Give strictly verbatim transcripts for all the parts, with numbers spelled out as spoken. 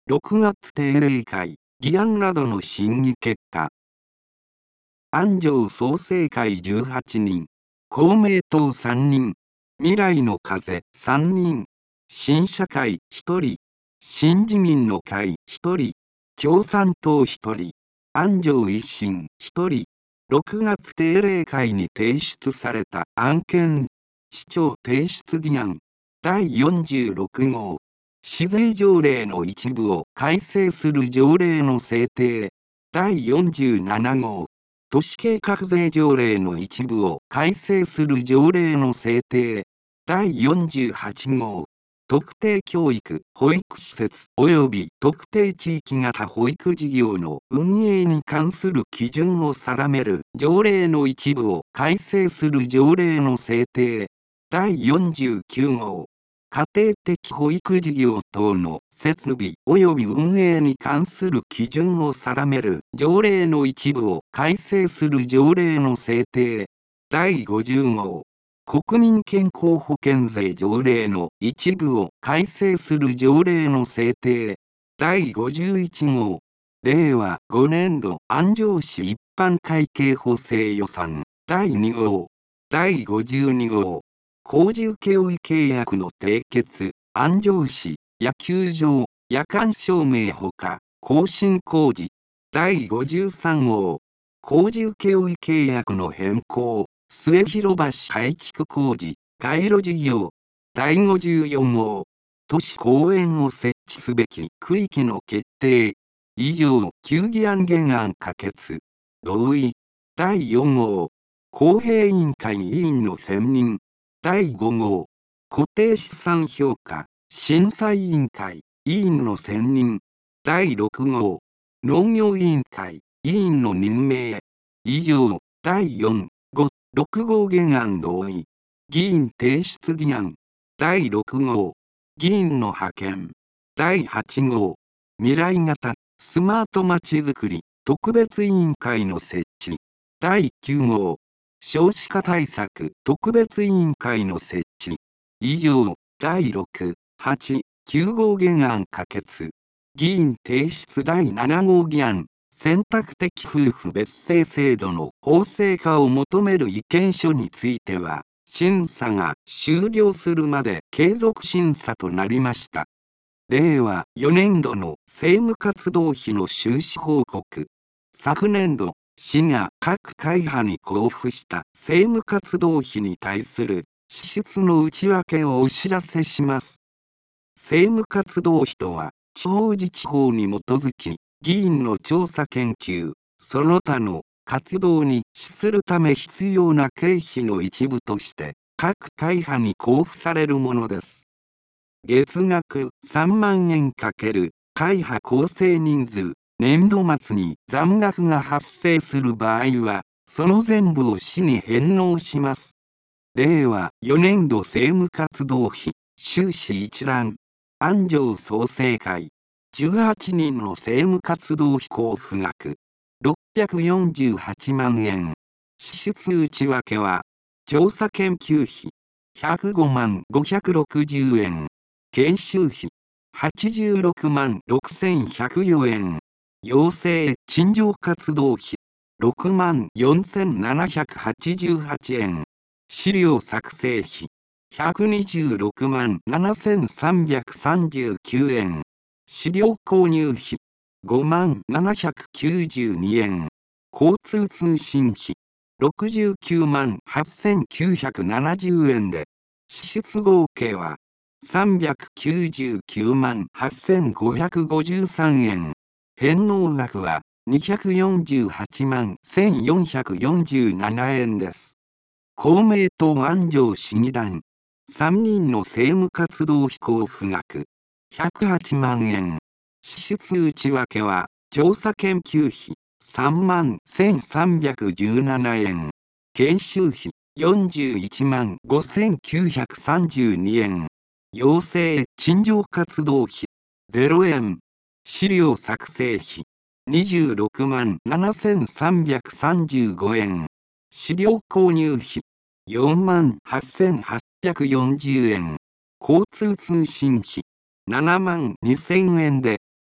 ろくがつ定例会、議案などの審議結果。安城創成会じゅうはちにん、公明党さんにん、未来の風さんにん、新社会ひとり、新自民の会ひとり、共産党ひとり、安城維新ひとり、ろくがつ定例会に提出された案件、市長提出議案、だいよんじゅうろく号、市税条例の一部を改正する条例の制定、だいよんじゅうなな号、都市計画税条例の一部を改正する条例の制定、だいよんじゅうはち号、特定教育保育施設及び特定地域型保育事業の運営に関する基準を定める条例の一部を改正する条例の制定、だいよんじゅうきゅう号、家庭的保育事業等の設備及び運営に関する基準を定める条例の一部を改正する条例の制定、だいごじゅう号、国民健康保険税条例の一部を改正する条例の制定、だいごじゅういち号、令和ご年度安城市一般会計補正予算だいに号、だいごじゅうに号、工事請負契約の締結、安城市、野球場、夜間照明ほか、更新工事、だいごじゅうさん号、工事請負契約の変更、末広橋改築工事、街路事業、だいごじゅうよん号、都市公園を設置すべき区域の決定、以上、球議案原案可決、同意、だいよん号、公平委員会委員の選任、だいご号、固定資産評価、審査委員会、委員の選任、だいろく号、農業委員会、委員の任命、以上、だいよん、ご、ろく号原案同意、議員提出議案、だいろく号、議員の派遣、だいはち号、未来型、スマートまちづくり、特別委員会の設置、だいきゅう号、少子化対策特別委員会の設置。以上、だいろく、はち、きゅう号原案可決。議員提出だいなな号議案、選択的夫婦別姓制度の法制化を求める意見書については、審査が終了するまで継続審査となりました。令和よ年度の政務活動費の収支報告。昨年度、市が各会派に交付した政務活動費に対する支出の内訳をお知らせします。政務活動費とは、地方自治法に基づき、議員の調査研究、その他の活動に資するため必要な経費の一部として、各会派に交付されるものです。月額さんまん円×会派構成人数、年度末に残額が発生する場合は、その全部を市に返納します。令和よ年度政務活動費、収支一覧、安城創成会、じゅうはちにんの政務活動費交付額、ろっぴゃくよんじゅうはちまん円。支出内訳は、調査研究費、ひゃくごまんごひゃくろくじゅう円。研修費、はちじゅうろくまんろくせんひゃくよえん。養成陳情活動費、ろくまんよんせんななひゃくはちじゅうはちえん。資料作成費、ひゃくにじゅうろくまんななせんさんびゃくさんじゅうきゅうえん。資料購入費、ごまんななひゃくきゅうじゅうにえん。交通通信費、ろくじゅうきゅうまんはっせんきゅうひゃくななじゅうえんで、支出合計は、さんびゃくきゅうじゅうきゅうまんはっせんごひゃくごじゅうさんえん。返納額はにひゃくよんじゅうはちまんせんよんひゃくよんじゅうななえんです。公明党安城市議団。さんにんの政務活動費交付額。ひゃくはちまん円。支出内訳は、調査研究費さんまんせんさんびゃくじゅうななえん。研修費よんじゅういちまんごせんきゅうひゃくさんじゅうにえん。養成陳情活動費ゼロえん。資料作成費にじゅうろくまんななせんさんびゃくさんじゅうごえん。資料購入費よんまんはっせんはっぴゃくよんじゅうえん。交通通信費ななまんにせんえんで、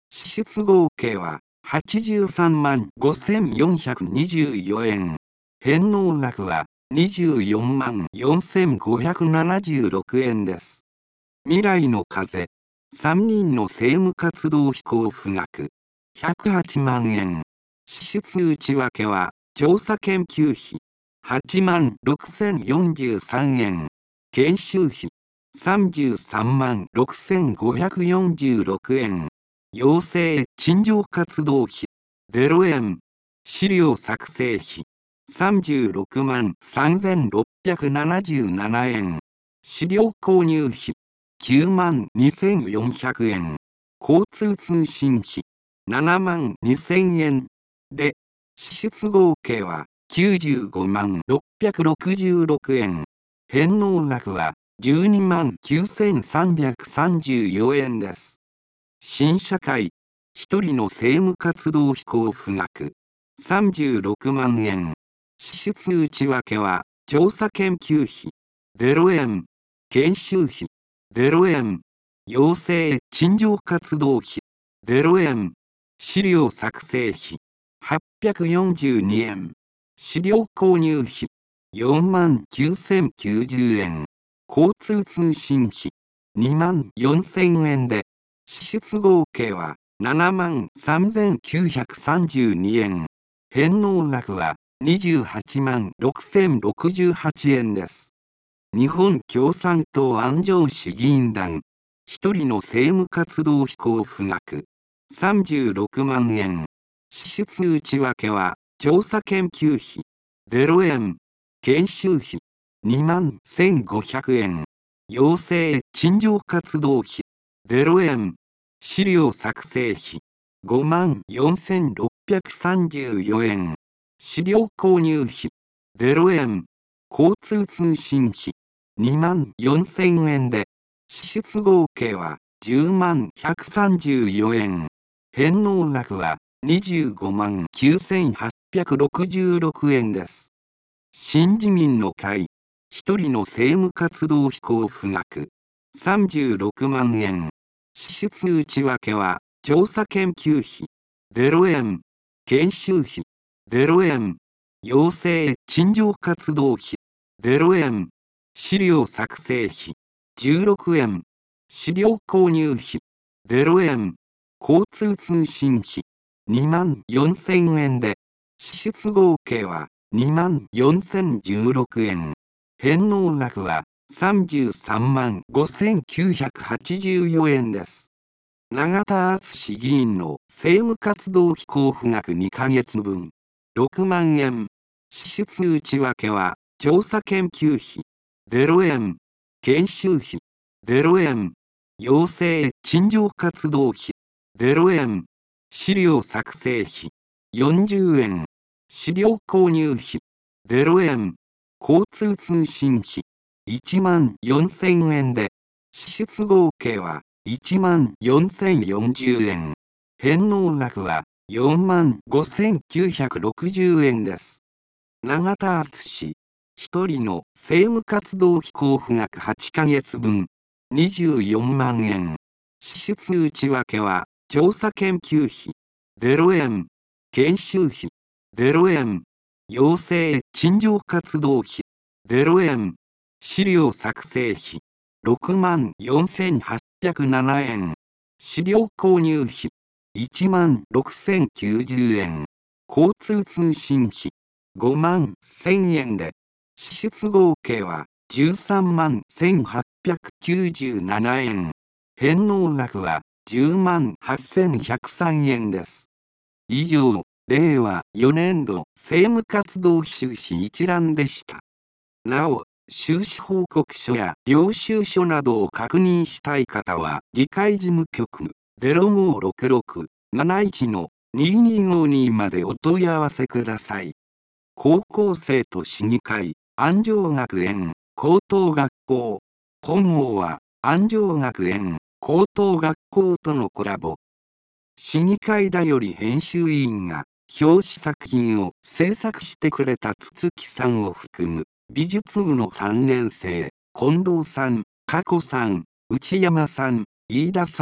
支出合計ははちじゅうさんまんごせんよんひゃくにじゅうよえん。返納額はにじゅうよんまんよんせんごひゃくななじゅうろくえんです。未来の風。さんにんの政務活動費交付額。ひゃくはちまんえん。支出内訳は、調査研究費。はちまんろくせんよんじゅうさんえん。研修費。さんじゅうさんまんろくせんごひゃくよんじゅうろくえん。養成陳情活動費。ゼロえん。資料作成費。さんじゅうろくまんさんぜんろっぴゃくななじゅうななえん。資料購入費。きゅうまんにせんよんひゃくえん。交通通信費。ななまんにせんえん。で、支出合計はきゅうじゅうごまんろっぴゃくろくじゅうろくえん。返納額はじゅうにまんきゅうせんさんびゃくさんじゅうよえんです。新社会。ひとりの政務活動費交付額。さんじゅうろくまんえん。支出内訳は、調査研究費。ゼロえん。研修費。ゼロえん。養成陳情活動費。ゼロえん。資料作成費。はっぴゃくよんじゅうにえん。資料購入費。よんまんきゅうせんきゅうじゅうえん。交通通信費。にまんよんせんえんで、支出合計はななまんさんぜんきゅうひゃくさんじゅうにえん。返納額はにじゅうはちまんろくせんろくじゅうはちえんです。日本共産党安城市議員団。ひとりの政務活動費交付額。さんじゅうろくまんえん。支出内訳は、調査研究費。ゼロえん。研修費。にまんせんごひゃくえん。養成陳情活動費。ゼロえん。資料作成費。ごまんよんせんろっぴゃくさんじゅうよえん。資料購入費。ゼロえん。交通通信費。にまんよんせんえんで、支出合計はじゅうまんひゃくさんじゅうよえん。返納額はにじゅうごまんきゅうせんはっぴゃくろくじゅうろくえんです。新自民の会。ひとりの政務活動費交付額。さんじゅうろくまんえん。支出内訳は、調査研究費。ゼロえん。研修費。ゼロえん。養成陳情活動費。ゼロえん。資料作成費。じゅうろくえん。資料購入費。ゼロえん。交通通信費。にまんよんせんえんで、支出合計はにまんよんせんじゅうろくえん。返納額はさんじゅうさんまんごせんきゅうひゃくはちじゅうよえんです。永田敦議員の政務活動費交付額にかげつぶん。ろくまんえん。支出内訳は、調査研究費。ゼロえん。研修費。ゼロえん。養成陳情活動費。ゼロえん。資料作成費。よんじゅうえん。資料購入費。ゼロえん。交通通信費。いちまんよんせんえんで、支出合計はいちまんよんせんよんじゅうえん。返納額はよんまんごせんきゅうひゃくろくじゅうえんです。永田敦。ひとりの政務活動費交付額はちかげつぶん。にじゅうよんまんえん。支出内訳は、調査研究費。ゼロえん。研修費。ゼロえん。養成陳情活動費。ゼロえん。資料作成費。ろくまんよんせんはっぴゃくななえん。資料購入費。いちまんろくせんきゅうじゅうえん。交通通信費。ごまんせんえんで、支出合計はじゅうさんまんせんはっぴゃくきゅうじゅうななえん。返納額はじゅうまんはっせんひゃくさんえんです。以上、れいわよねんど政務活動費収支一覧でした。なお、収支報告書や領収書などを確認したい方は、議会事務局 ゼロごろくろくなないちのににごに までお問い合わせください。高校生と市議会、安城学園、高等学校。本号は、安城学園、高等学校とのコラボ。市議会だより編集委員が、表紙作品を制作してくれた筒木さんを含む、美術部のさんねんせい、近藤さん、加古さん、内山さん、飯田さん、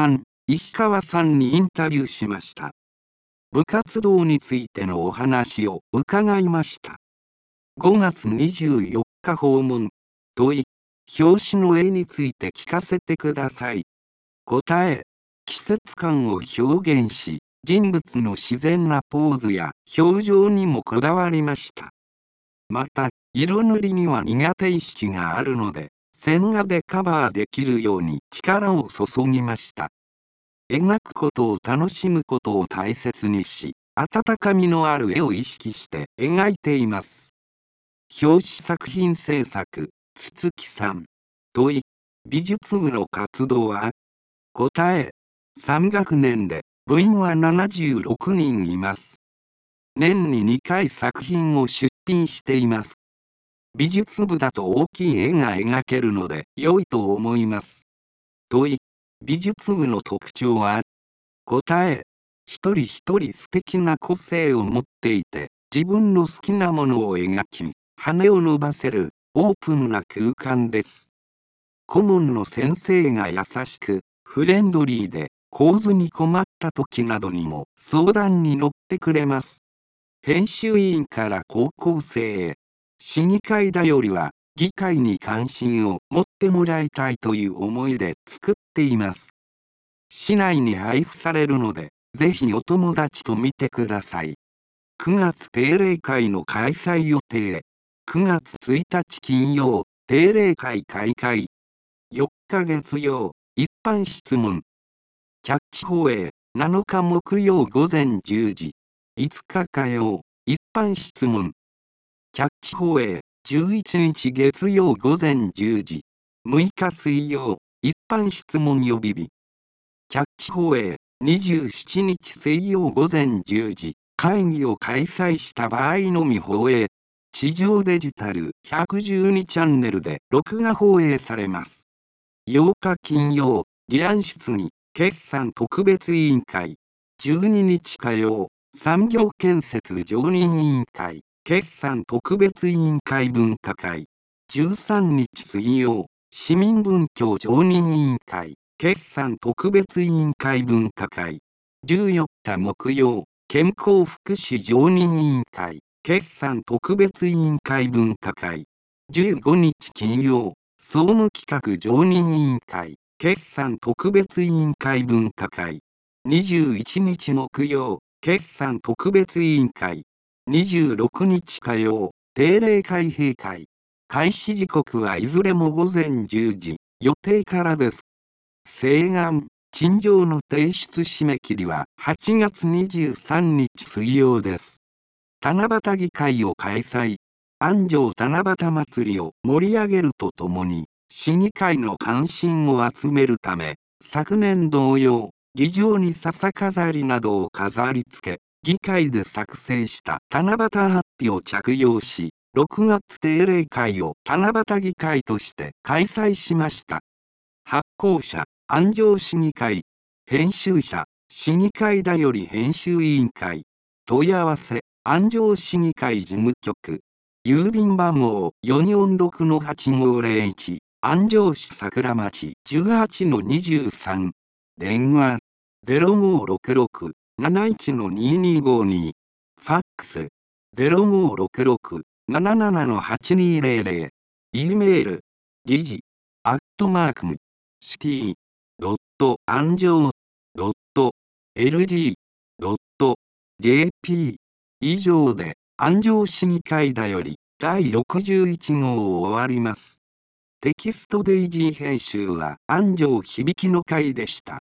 石川さんにインタビューしました。部活動についてのお話を伺いました。ごがつにじゅうよっか訪問、問い、表紙の絵について聞かせてください。答え、季節感を表現し、人物の自然なポーズや表情にもこだわりました。また、色塗りには苦手意識があるので、線画でカバーできるように力を注ぎました。描くことを楽しむことを大切にし、温かみのある絵を意識して描いています。表紙作品制作、筒木さん。問い、美術部の活動は？答え、さん学年で部員はななじゅうろくにんいます。年ににかい作品を出品しています。美術部だと大きい絵が描けるので良いと思います。問い、美術部の特徴は？答え、一人一人素敵な個性を持っていて、自分の好きなものを描き、羽を伸ばせるオープンな空間です。顧問の先生が優しく、フレンドリーで、構図に困った時などにも相談に乗ってくれます。編集委員から高校生へ、市議会だよりは、議会に関心を持ってもらいたいという思いで作っています。市内に配布されるので、ぜひお友達と見てください。くがつ定例会の開催予定。くがつついたち金曜、定例会開会。よっか月曜、一般質問。キャッチ放映、なのか木曜午前じゅうじ。いつか火曜、一般質問。キャッチ放映、じゅういちにち月曜午前じゅうじ。むいか水曜、一般質問予備日。キャッチ放映、にじゅうしちにち水曜午前じゅうじ。会議を開催した場合のみ放映。地上デジタルひゃくじゅうにチャンネルで録画放映されます。ようか金曜、議案質疑、決算特別委員会。じゅうににち火曜、産業建設常任委員会、決算特別委員会分科会。じゅうさんにち水曜、市民文教常任委員会、決算特別委員会分科会。じゅうよっか木曜、健康福祉常任委員会、決算特別委員会分科会。じゅうごにち金曜、総務企画常任委員会、決算特別委員会分科会。にじゅういちにち木曜、決算特別委員会。にじゅうろくにち火曜、定例会閉会。開始時刻はいずれも午前じゅうじ、予定からです。請願、陳情の提出締め切りははちがつにじゅうさんにち水曜です。七夕議会を開催。安城七夕祭りを盛り上げるとともに、市議会の関心を集めるため、昨年同様、議場に笹飾りなどを飾り付け、議会で作成した七夕ハッピを着用し、ろくがつ定例会を七夕議会として開催しました。発行者、安城市議会。編集者、市議会だより編集委員会。問い合わせ、安城市議会事務局。郵便番号 よんよんろくのはちごぜろいち、安城市桜町 じゅうはちのにじゅうさん。電話 ゼロごろくろくなないちのににごに。ファックス ゼロごろくろくなななのはちにぜろぜろ。E メール、議事、アットマーク、シティ、ドット、安城、ドット、エルジー、ドット、ジェーピー。以上で、安城市議会だより、だいろくじゅういち号を終わります。テキストデイジー編集は安城響の会でした。